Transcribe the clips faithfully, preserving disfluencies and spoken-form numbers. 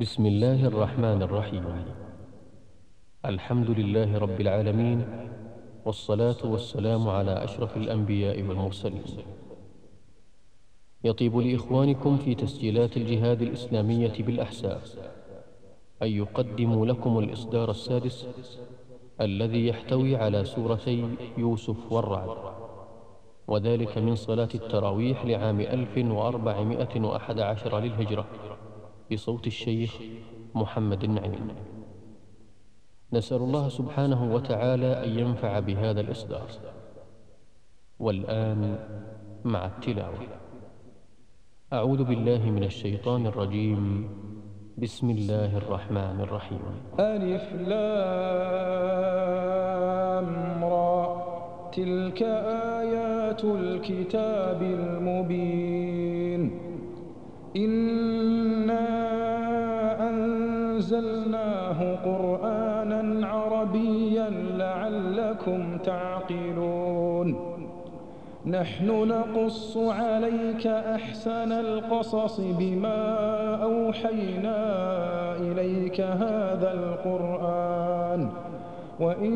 بسم الله الرحمن الرحيم. الحمد لله رب العالمين، والصلاة والسلام على أشرف الأنبياء والمرسلين. يطيب لإخوانكم في تسجيلات الجهاد الإسلامية بالأحساء أن يقدموا لكم الإصدار السادس الذي يحتوي على سورتي يوسف والرعد، وذلك من صلاة التراويح لعام ألف وأربعمائة وأحد عشر للهجرة، بصوت الشيخ محمد النعيم. نسأل الله سبحانه وتعالى أن ينفع بهذا الإصدار. والآن مع التلاوة. أعوذ بالله من الشيطان الرجيم. بسم الله الرحمن الرحيم. ألف لام را، تلك آيات الكتاب المبين. إنا أنزلناه قرآنا عربيا لعلكم تعقلون. نحن نقص عليك أحسن القصص بما أوحينا إليك هذا القرآن، وإن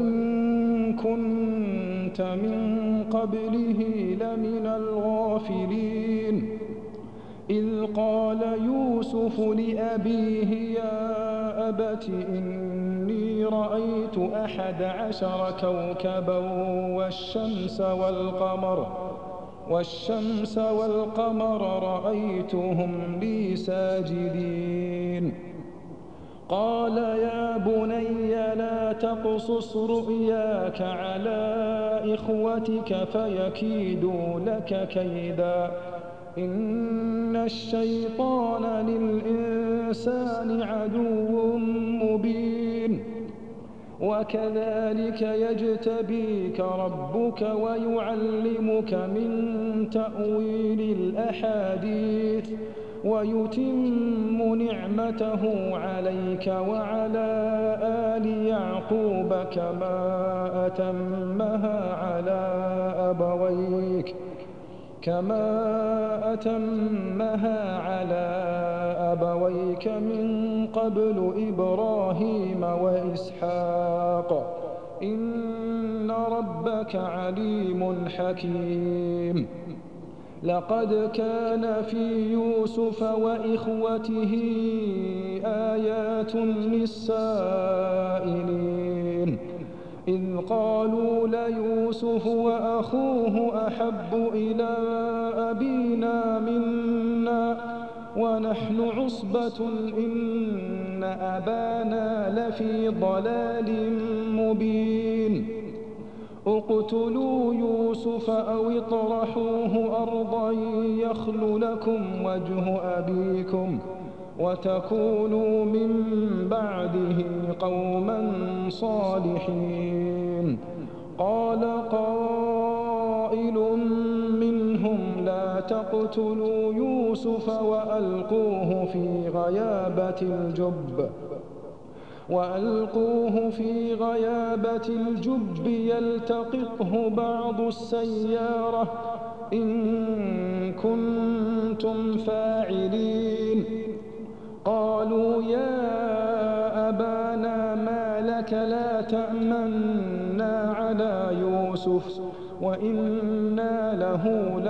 كنت من قبله لمن الغافلين. إذ قال يوسف لأبيه يا أبت إني رأيت أحد عشر كوكبا والشمس والقمر والشمس والقمر رأيتهم لي ساجدين. قال يا بني لا تقصص رؤياك على إخوتك فيكيدوا لك كيدا، إن الشيطان للإنسان عدو مبين. وكذلك يجتبيك ربك ويعلمك من تأويل الأحاديث ويتم نعمته عليك وعلى آل يعقوب كما أتمها على أبويك كما أتمها على أبويك من قبل إبراهيم وإسحاق، إن ربك عليم حكيم. لقد كان في يوسف وإخوته آيات للسائلين، إذ قالوا ليوسف وأخوه أحب إلى أبينا منا ونحن عصبة إن أبانا لفي ضلال مبين. اقتلوا يوسف أو اطرحوه أرضا يخل لكم وجه أبيكم وتكونوا من بعده قوما صالحين. قال قائل منهم لا تقتلوا يوسف وألقوه في غيابة الجب وألقوه في غيابة الجب يلتقطه بعض السيارة إن كنتم فاعلين. قالوا يا أبانا ما لك لا تأمنا على يوسف وإنا له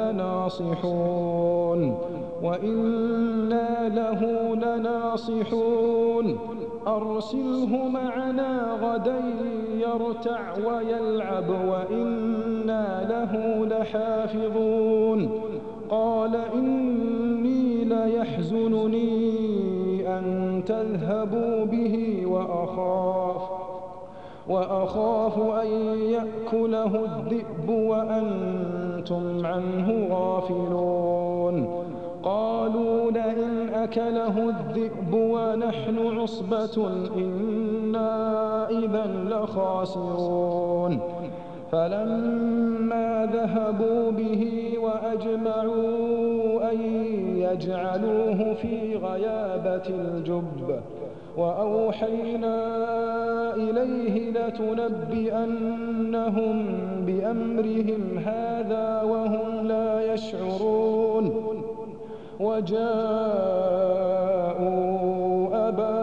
لناصحون وإنا له لناصحون أرسله معنا غدا يرتع ويلعب وإنا له لحافظون. قال إني ليحزنني أن تذهبوا به وأخاف وأخاف أن يأكله الذئب وأنتم عنه غافلون. قالوا لئن أكله الذئب ونحن عصبة إنا إذا لخاسرون. فلما ذهبوا به وأجمعوا أن يجعلوه في غيابة الجب وأوحينا إليه لتنبئنهم بأمرهم هذا وهم لا يشعرون. وجاءوا أباهم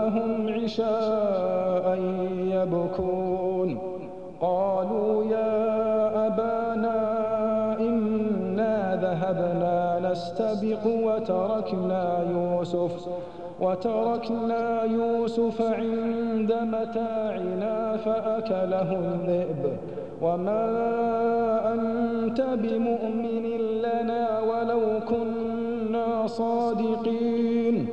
عشاء يبكون. قالوا يا أبانا إنا ذهبنا نستبق وتركنا يوسف وتركنا يوسف عند متاعنا فأكله الذئب وما أنت بمؤمن لنا ولو كنا صادقين.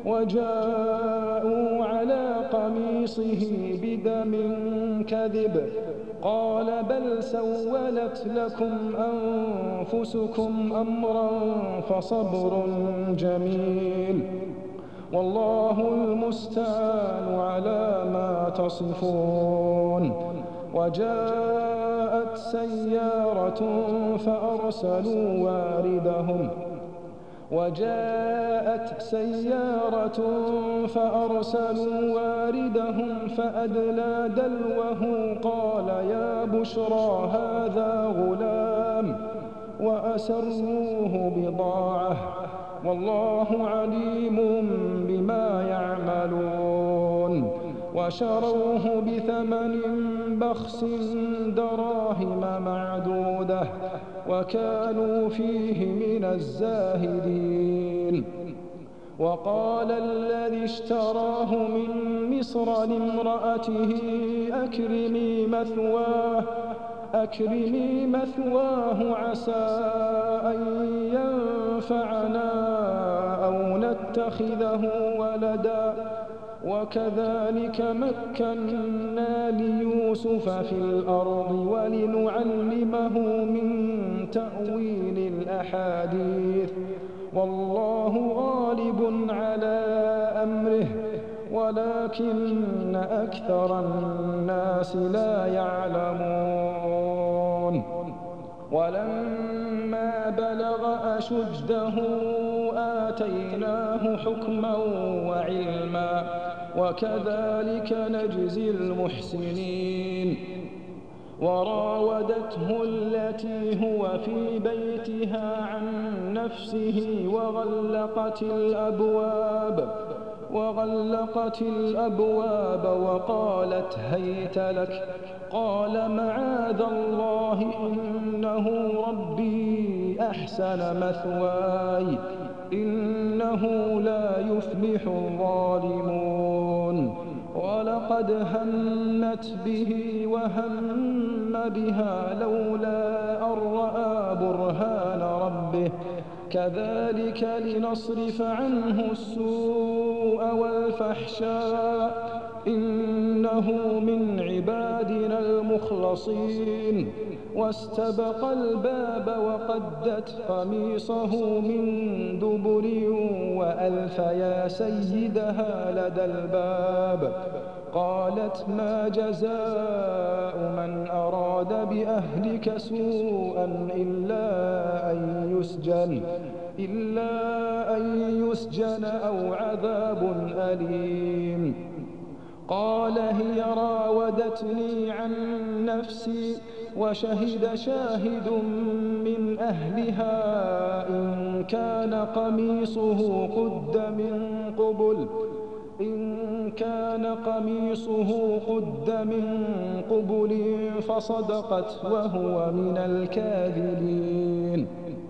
وجاءوا على قميصه بدم كذب قال بل سولت لكم أنفسكم أمرا فصبر جميل والله المستعان على ما تصفون. وجاءت سيارة فأرسلوا واردهم وجاءت سيارة فأرسلوا واردهم فأدلى دلوه قال يا بشرى هذا غلام وأسروه بضاعة والله عليم بما يعملون. وشروه بثمن بخس دراهم معدودة وكانوا فيه من الزاهدين. وقال الذي اشتراه من مصر لامرأته أكرمي مثواه أكرمي مثواه عسى أن ينفعنا أو نتخذه ولدا وكذلك مكنا ليوسف في الأرض ولنعلمه من تأويل الأحاديث والله غالب على أمره ولكن أكثر الناس لا يعلمون. ولما بلغ أشده آتيناه حكما وعلما وكذلك نجزي المحسنين. وراودته التي هو في بيتها عن نفسه وغلقت الأبواب وغلقت الأبواب وقالت هيت لك قال معاذ الله إنه ربي أحسن مثواي إنه لا يفلح الظالمون. ولقد همت به وهم بها لولا أن رأى برهان ربه كذلك لنصرف عنه السوء والفحشاء إنه من عبادنا المخلصين. واستبق الباب وقدت قميصه من دبر وألف يا سيدها لدى الباب قالت ما جزاء من أراد بأهلك سوءا إلا أن يسجن إلا أن يسجن أو عذاب أليم. قال هي راودتني عن نفسي وشهد شاهد من أهلها إن كان قميصه قد من قبل إن كان قميصه قد من قبل فصدقت وهو من الكاذبين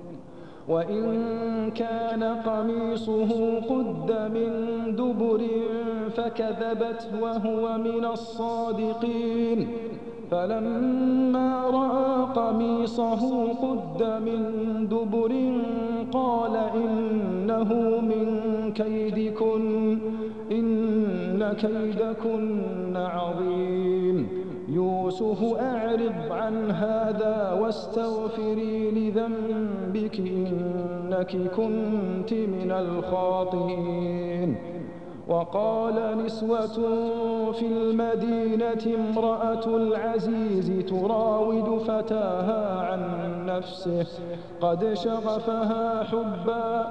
وإن كان قميصه قد من دبر فكذبت وهو من الصادقين. فلما رأى قميصه قد من دبر قال إنه من كيدكن إن كيدكن عظيم. يوسف أعرض عن هذا واستغفري لذنبك إنك كنت من الخاطئين. وقال نسوة في المدينة امرأة العزيز تراود فتاها عن نفسه قد شغفها حبا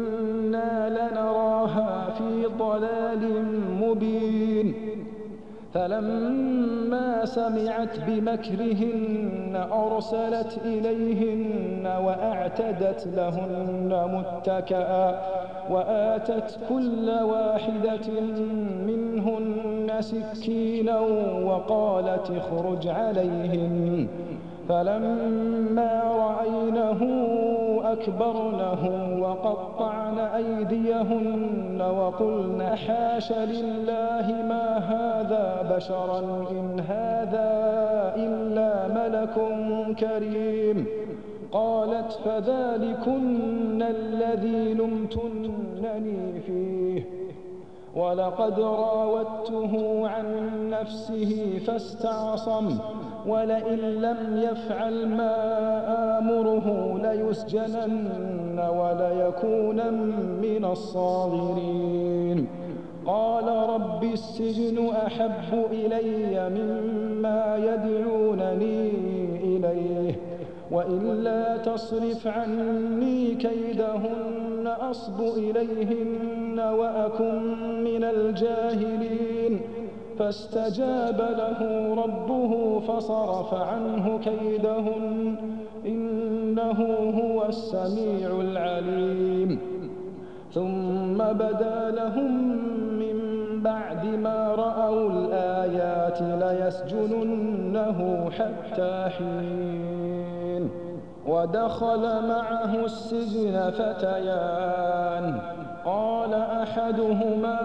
إنا لنراها في ضلال مبين. فلما سمعت بمكرهن أرسلت إليهن وأعتدت لهن متكئا وآتت كل واحدة منهن سكينا وقالت اخرج عليهن فلما رأينه أكبرنه وقطعن أيديهن وقلن حاش لله ما هذا بشرا إن هذا إلا ملك كريم. قالت فذلكن الذي لمتنني فيه ولقد راودته عن نفسه فاستعصم ولئن لم يفعل ما آمره ليسجنن وليكونن من الصاغرين. قال رب السجن أحب إلي مما يدعونني إليه وإلا تصرف عني كيدهن أصب إليهن وأكن من الجاهلين. فاستجاب له ربه فصرف عنه كيدهن إنه هو السميع العليم. ثم بدا لهم من بعد ما رأوا الآيات ليسجننه حتى حين. ودخل معه السجن فتيان قال أحدهما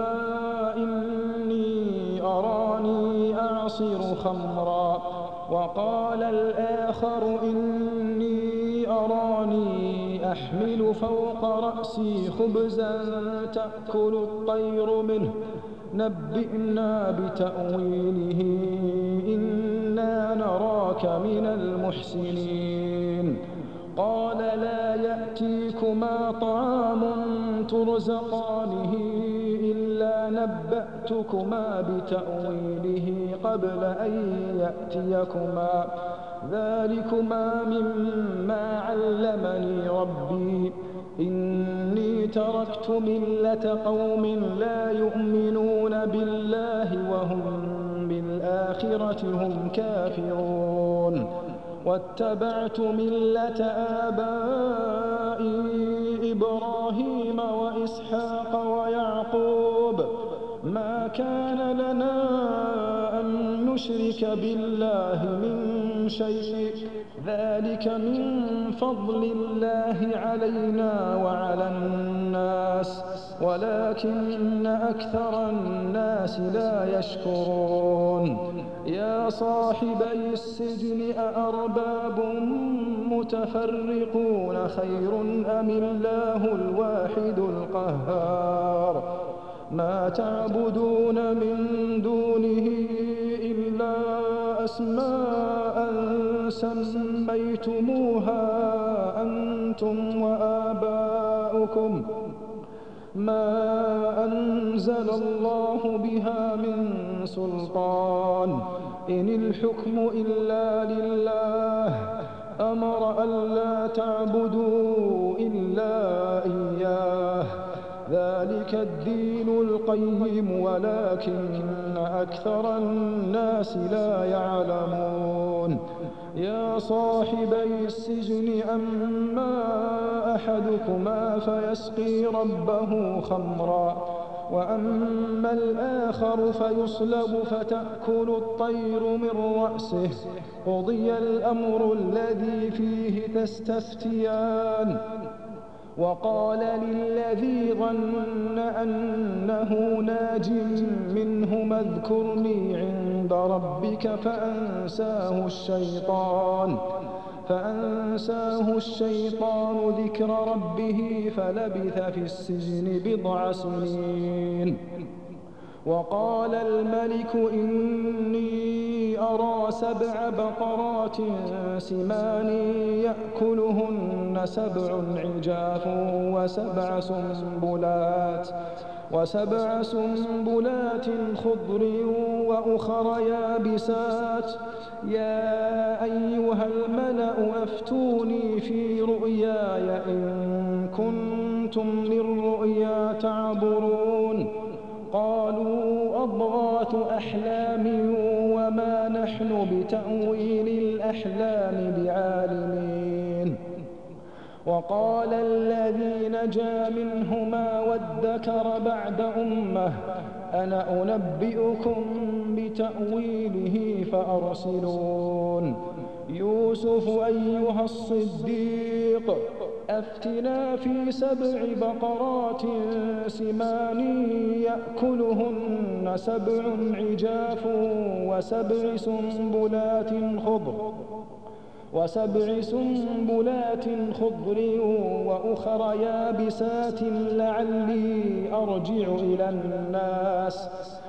إني أراني أعصر خمرا وقال الآخر إني أراني أحمل فوق رأسي خبزا تأكل الطير منه نبئنا بتأويله إنا نراك من المحسنين. قال لا يأتيكما طعام ترزقانه إلا نبأتكما بتأويله قبل أن يأتيكما ذلكما مما علمني ربي إني تركت ملة قوم لا يؤمنون بالله وهم بالآخرة هم كافرون واتبعت ملة آبائي إبراهيم وإسحاق ويعقوب ما كان لنا أن نشرك بالله من شيء ذلك من فضل الله علينا وعلى الناس ولكن أكثر الناس لا يشكرون. يا صاحبي السجن أأرباب متفرقون خير أم الله الواحد القهار ما تعبدون من دونه إلا أسماء سميتموها أنتم وآباؤكم ما أنزل الله بها من سلطان إن الحكم إلا لله أمر ألا تعبدوا إلا إياه ذلك الدين القيم ولكن أكثر الناس لا يعلمون. يا صاحبي السجن أما أحدكما فيسقي ربه خمرا وأما الآخر فيصلب فتأكل الطير من رأسه قضي الأمر الذي فيه تستفتيان. وقال للذي ظن أنه ناج منهما اذكرني عند ربك فأنساه الشيطان فأنساه الشيطان ذكر ربه فلبث في السجن بضع سنين. وقال الملك إني أرى سبع بقرات سمان يأكلهن سبع عجاف وسبع سنبلات وسبع سنبلات خضر وأخر يابسات يا أيها الملأ أفتوني في رؤياي إن كنتم للرؤيا تعبرون. قالوا أضغاث أحلام بتأويل الأحلام بعالمين. وقال الذي نجا منهما وادكر بعد أمة أنا أنبئكم بتأويله فأرسلون. يوسف أيها الصديق أفتنا في سبع بقرات سمان يأكلهن سبع عجاف وسبع سنبلات خضر وسبع سنبلات خضر وأخر يابسات لعلي أرجع إلى الناس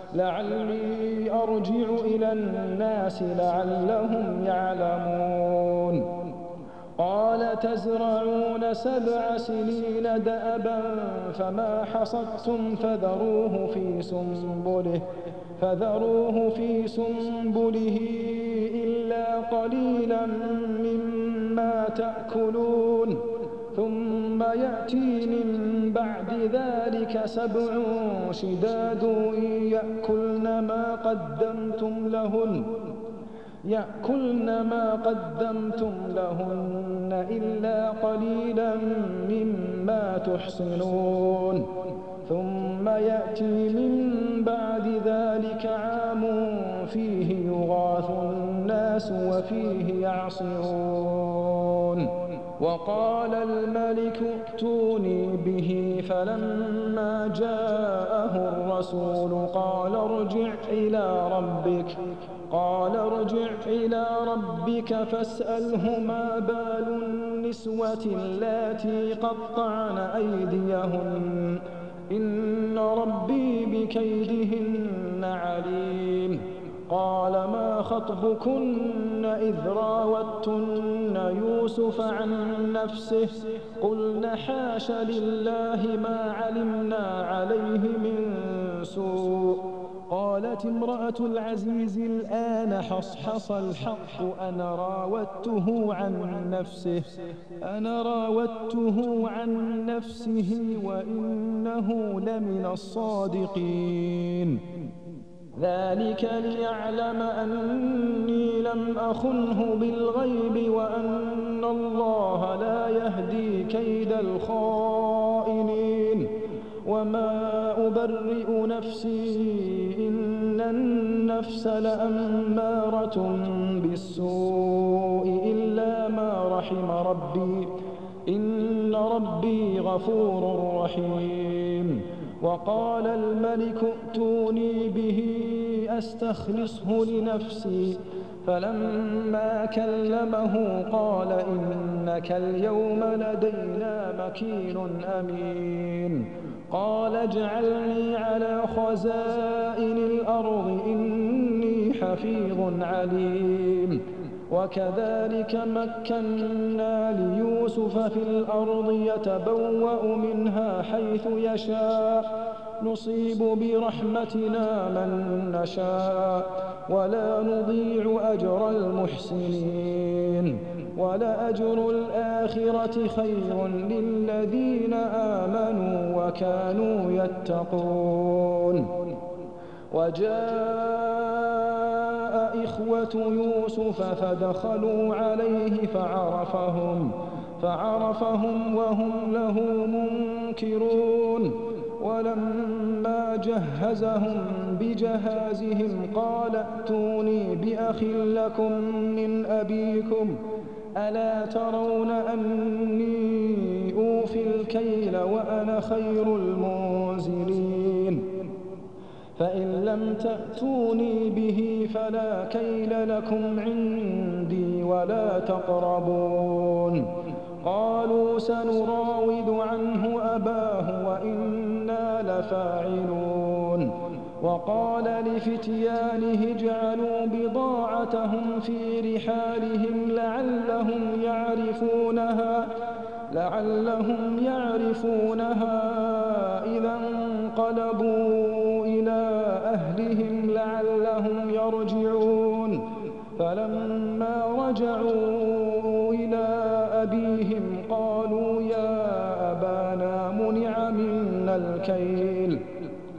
لعلي أرجع إلى الناس لعلهم يعلمون. قال تزرعون سبع سنين دأبا فما حصدتم فذروه في سنبله فذروه في سنبله إلا قليلا مما تأكلون ثم يأتي من بعد ذلك سبع شداد يأكلن ما قدمتم لهن يأكلن ما قدمتم لهن إلا قليلا مما تحصنون ثم يأتي من بعد ذلك عام فيه يغاث الناس وفيه يعصرون. وقال الملك ائتوني به فلما جاءه الرسول قال ارجع إلى ربك قال ارجع إلى ربك فاسأله ما بال النسوة اللاتي قطعن أيديهن إن ربي بكيدهن عليم. قال ما خطبكن إذ راوتن يوسف عن نفسه قلن حاش لله ما علمنا عليه من سوء. قالت امرأة العزيز الآن حصحص الحق أنا راودته عن نفسه أنا راودته عن نفسه وإنه لمن الصادقين. ذلك ليعلم أني لم أخنه بالغيب وأن الله لا يهدي كيد الخائنين. وما أبرئ نفسي إن النفس لأمارة بالسوء إلا ما رحم ربي إن ربي غفور رحيم. وقال الملك ائتوني به أستخلصه لنفسي فلما كلمه قال إنك اليوم لدينا مكين أمين. قال اجعلني على خزائن الأرض إني حفيظ عليم. وكذلك مكنا ليوسف في الأرض يتبوأ منها حيث يشاء نصيب برحمتنا من نشاء ولا نضيع أجر المحسنين. ولأجر الآخرة خير للذين آمنوا وكانوا يتقون. وجاء إخوة يوسف فدخلوا عليه فعرفهم فعرفهم وهم له منكرون. ولما جهزهم بجهازهم قال ائتوني بأخ لكم من أبيكم ألا ترون أني أوفي الكيل وأنا خير المنزلين. فإن لم تأتوني به فلا كيل لكم عندي ولا تقربون. قالوا سنراود عنه أباه وإنا لفاعلون. وقال لفتيانه اجعلوا بضاعتهم في رحالهم لعلهم يعرفونها لعلهم يعرفونها إذا انقلبوا إلى أهلهم لعلهم يرجعون. فلما رجعوا إلى أبيهم قالوا يا أبانا منع منا الكيل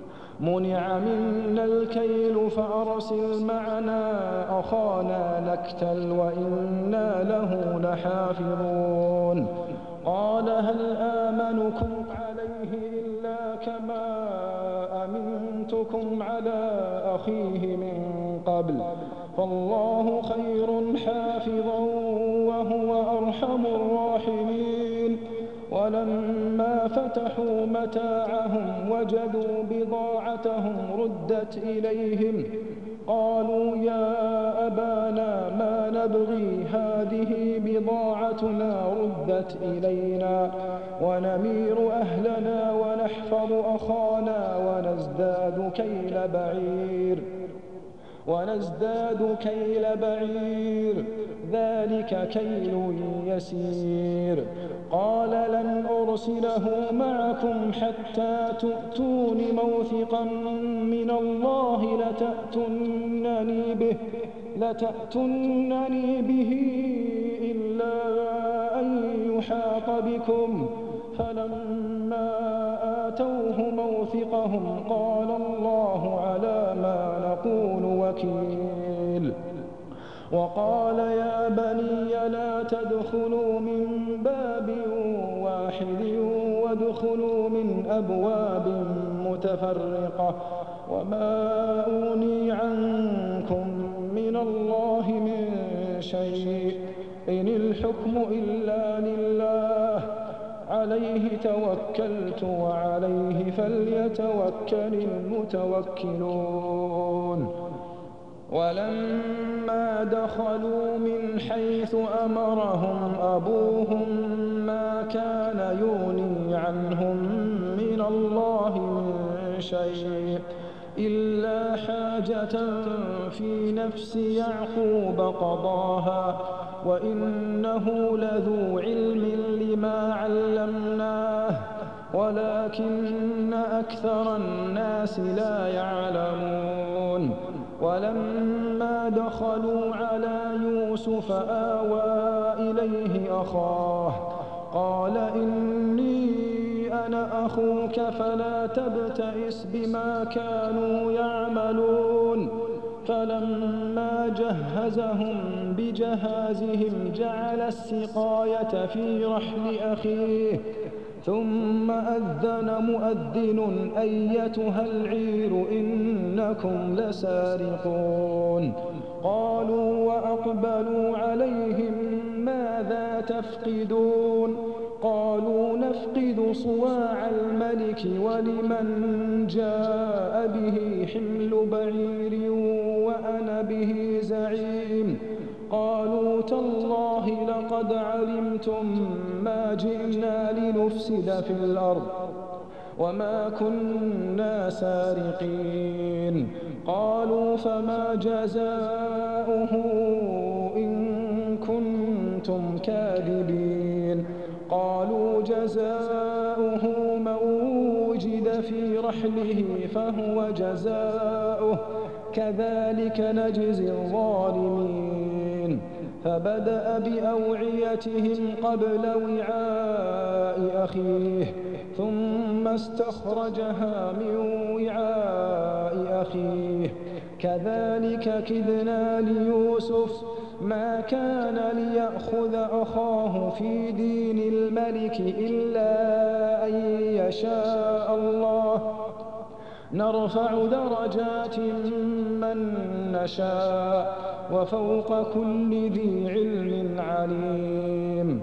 منع منا الكيل فأرسل معنا أخانا نكتل وإنا له لحافظون قال هل آمنكم عليه إلا كما أمنتكم على أخيه من قبل فالله خير حافظا وهو أرحم الراحمين ولما فتحوا متاعهم وجدوا بضاعتهم ردت إليهم قالوا يا أبانا ما نبغي هذه بضاعتنا ردت إلينا ونمير أهلنا ونحفظ أخانا ونزداد كيل بعير ونزداد كيل بعير ذلك كيل يسير قال لن أرسله معكم حتى تؤتون موثقا من الله لتأتونني به, لتأتونني به إلا أن يحاط بكم فلما آتوه موثقهم قال الله على ما نقول وكيل وقال يا بني لا تدخلوا من باب واحد وادخلوا من أبواب متفرقة وما أغني عنكم من الله من شيء إن الحكم إلا لله عليه توكلت وعليه فليتوكل المتوكلون ولما دخلوا من حيث أمرهم أبوهم ما كان يغني عنهم من الله من شيء إلا حاجة في نفس يعقوب قضاها وإنه لذو علم لما علمناه ولكن أكثر الناس لا يعلمون ولما دخلوا على يوسف آوى إليه أخاه قال إني أنا أخوك فلا تبتئس بما كانوا يعملون فلما جهزهم بجهازهم جعل السقاية في رحل أخيه ثم أذن مؤذن أيتها العير إنكم لسارقون قالوا وأقبلوا عليهم ماذا تفقدون قالوا نفقد صواع الملك ولمن جاء به حمل بعير وأنا به زعيم قالوا تالله لقد علمتم ما جئنا لنفسد في الأرض وما كنا سارقين قالوا فما جزاؤه إن كنتم كاذبين قالوا جزاؤه من وجد في رحله فهو جزاؤه كذلك نجزي الظالمين فبدأ بأوعيتهم قبل وعاء أخيه ثم استخرجها من وعاء أخيه كذلك كدنا ليوسف ما كان ليأخذ أخاه في دين الملك إلا أن يشاء الله نرفع درجات من نشاء وفوق كل ذي علم عليم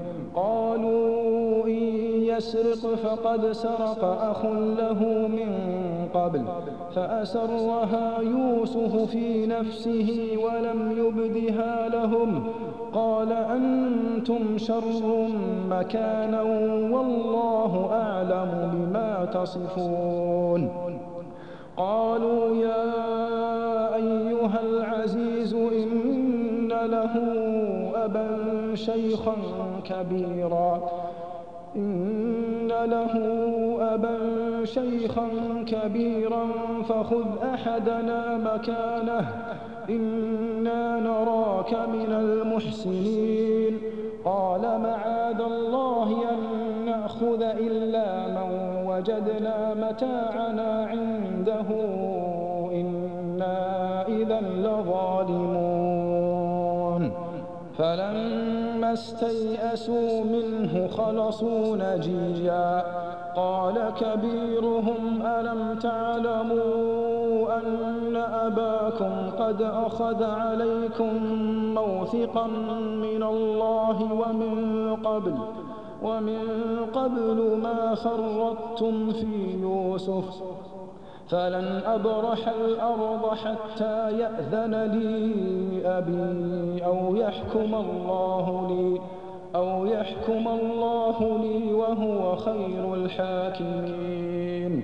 قالوا إن يسرق فقد سرق أخ له من قبل فأسرها يوسف في نفسه ولم يبدها لهم قال أنتم شر مكانا والله أعلم بما تصفون قالوا يا أيها العزيز إن له أبا شيخا كبيرا إن له أبا شيخا كبيرا فخذ أحدنا مكانه إنا نراك من المحسنين قال معاذ الله أن نأخذ إلا من وجدنا متاعنا عنده إنا إذا لظالمون فلما استيئسوا منه خلصوا نجيا قال كبيرهم ألم تعلموا أن أباكم قد أخذ عليكم موثقا من الله ومن قبل ومن قبل ما فرطتم في يوسف فلن أبرح الأرض حتى يأذن لي أبي أو يحكم الله لي أو يحكم الله لي وهو خير الحاكمين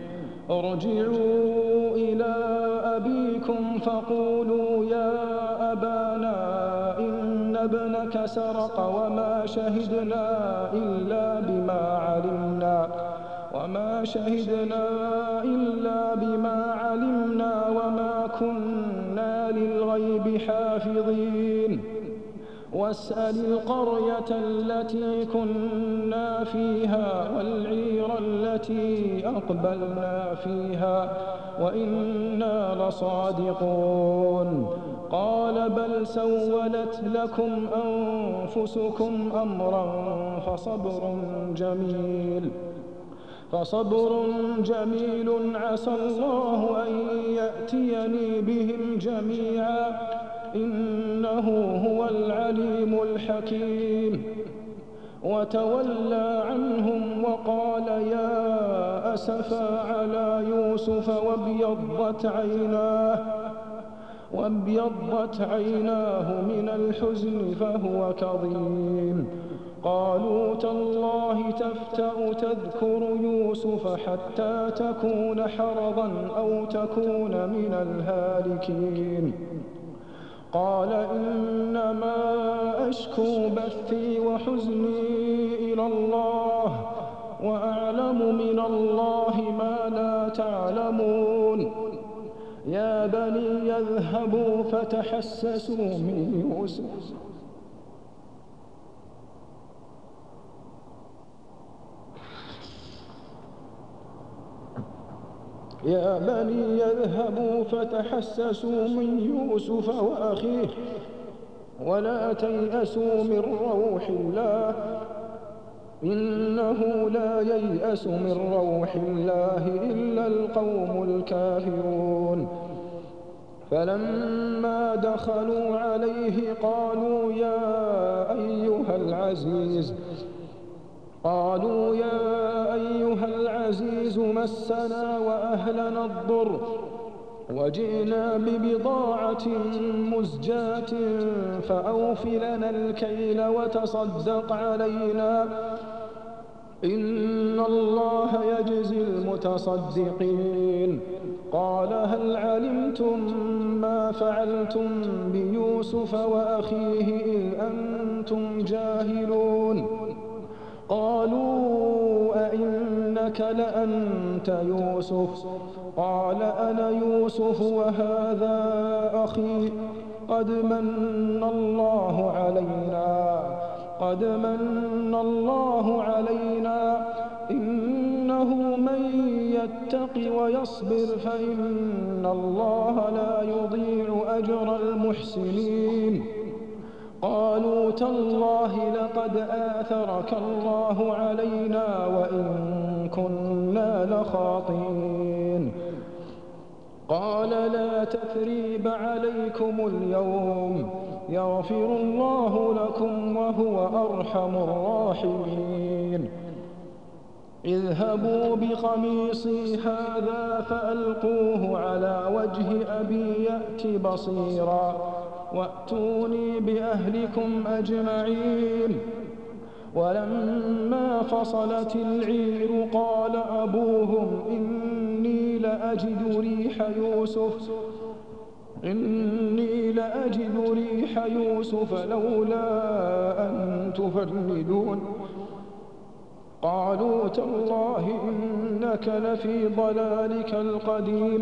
ارجعوا إلى أبيكم فقولوا يا أبانا إن ابنك سرق وما شهدنا إلا بما علمنا وما شهدنا إلا بما علمنا وما كنا للغيب حافظين واسأل القرية التي كنا فيها والعير التي أقبلنا فيها وإنا لصادقون قال بل سولت لكم أنفسكم أمرا فصبر جميل فصبر جميل عسى الله أن يأتيني بهم جميعا إنه هو العليم الحكيم وتولى عنهم وقال يا أسفا على يوسف وابيضت عيناه وابيضت عيناه من الحزن فهو كظيم قالوا تالله تفتأ تذكر يوسف حتى تكون حرضا أو تكون من الهالكين قال إنما أشكو بثي وحزني إلى الله وأعلم من الله ما لا تعلمون يا بني يذهبوا فتحسسوا من يوسف يا بني يذهبوا فتحسسوا من يوسف وأخيه ولا تيأسوا من روح الله إنه لا ييأس من روح الله إلا القوم الكافرون فلما دخلوا عليه قالوا يا أيها العزيز قالوا يا أيها العزيز مسنا وأهلنا الضر وجئنا ببضاعة مزجاة فأوف لنا الكيل وتصدق علينا إن الله يجزي المتصدقين قال هل علمتم ما فعلتم بيوسف وأخيه إذ أنتم جاهلون قالوا أئنك لأنت يوسف قال أنا يوسف وهذا أخي قد من الله علينا قد من الله علينا إنه من يتق ويصبر فإن الله لا يضيع أجر المحسنين قالوا تالله لقد آثرك الله علينا وإن كنا لخاطئين قال لا تثريب عليكم اليوم يغفر الله لكم وهو أرحم الراحمين اذهبوا بقميصي هذا فألقوه على وجه أبي يأت بصيرا وأتوني بأهلكم أجمعين ولما فصلت العير قال أبوهم إني لأجد ريح يوسف إني لأجد ريح يوسف لولا أن تفندون قالوا تالله إنك لفي ضلالك القديم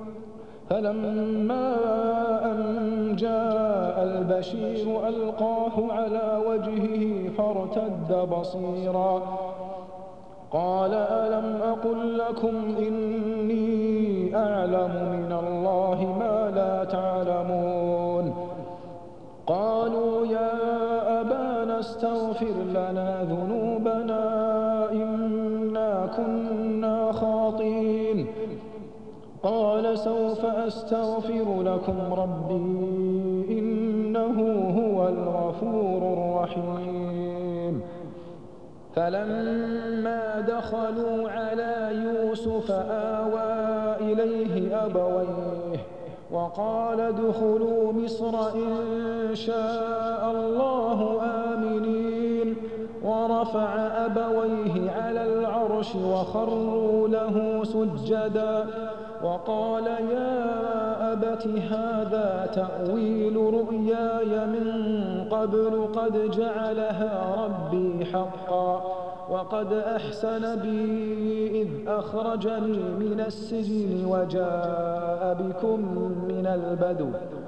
فلما أن جاء البشير ألقاه على وجهه فارتد بصيرا قال ألم أقل لكم إني أعلم من الله ما لا تعلمون قالوا يا أبانا استغفر لنا ذنوبنا إنا كنا خاطئين قال سوف أستغفر لكم ربي إنه هو الغفور الرحيم فلما دخلوا على يوسف آوى إليه أبويه وقال ادخلوا مصر إن شاء الله آمنين ورفع أبويه على العرش وخروا له سجدا وقال يا أبت هذا تأويل رؤياي من قبل قد جعلها ربي حقا وقد أحسن بي إذ أخرجني من السجن وجاء بكم من البدو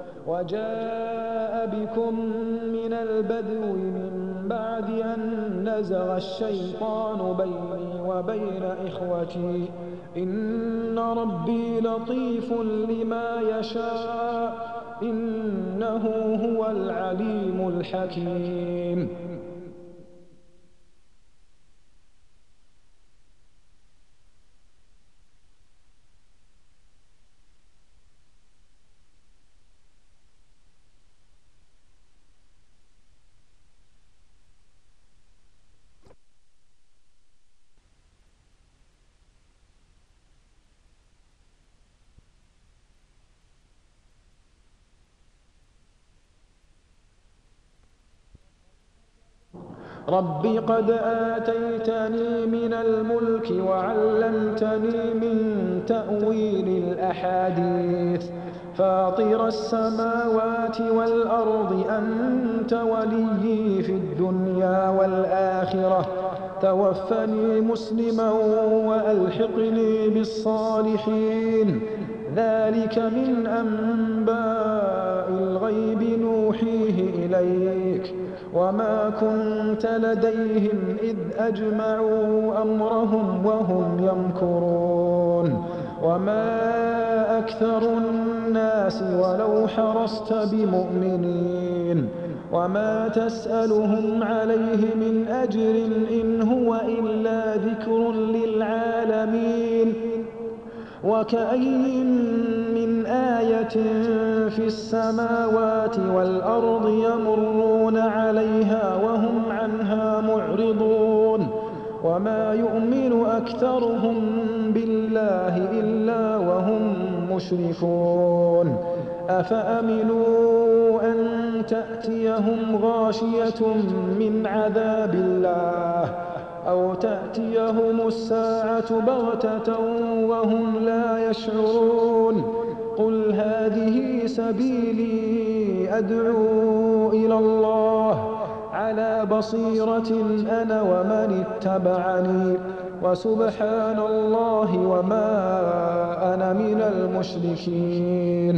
وجاء بكم من البدو من بعد أن نزغ الشيطان بيني وبين إخوتي إن ربي لطيف لما يشاء إنه هو العليم الحكيم رب قد آتيتني من الملك وعلمتني من تأويل الأحاديث فاطر السماوات والأرض أنت وليي في الدنيا والآخرة توفني مسلما وألحقني بالصالحين ذلك من أنباء الغيب نوحيه إليك وما كنت لديهم إذ أجمعوا أمرهم وهم يمكرون وما أكثر الناس ولو حرصت بمؤمنين وما تسألهم عليه من أجر إن هو إلا ذكر للعالمين وكأين من آية في السماوات والأرض يمرون عليها وهم عنها معرضون وما يؤمن أكثرهم بالله إلا وهم مشركون أفأمنوا أن تأتيهم غاشية من عذاب الله أو تأتيهم الساعة بغتة وهم لا يشعرون قل هذه سبيلي أدعو إلى الله على بصيرة أنا ومن اتبعني وسبحان الله وما أنا من المشركين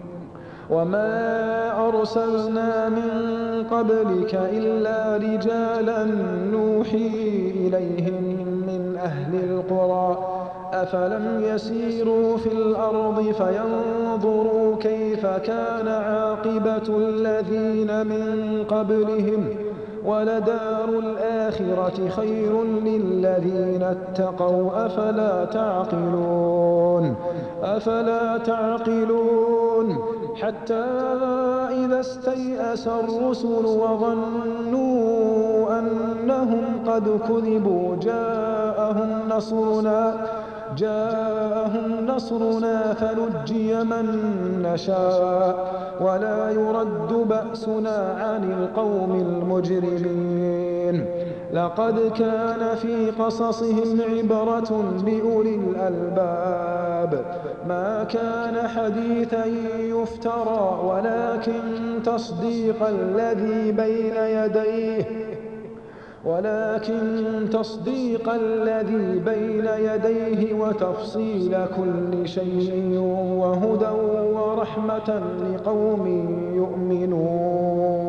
وما أرسلنا من قبلك إلا رجالا نوحي إليهم من أهل القرى أفلم يسيروا في الأرض فينظروا كيف كان عاقبة الذين من قبلهم ولدار الآخرة خير للذين اتقوا أفلا تعقلون أفلا تعقلون حتى إذا استيأس الرسل وظنوا أنهم قد كذبوا جاءهم نصرنا جاءهم نصرنا فنجي من نشاء ولا يرد بأسنا عن القوم المجرمين لقد كان في قصصهم عبرة لأولي الألباب ما كان حديثا يفترى ولكن تصديق الذي بين يديه ولكن تصديق الذي بين يديه وتفصيل كل شيء وهدى ورحمة لقوم يؤمنون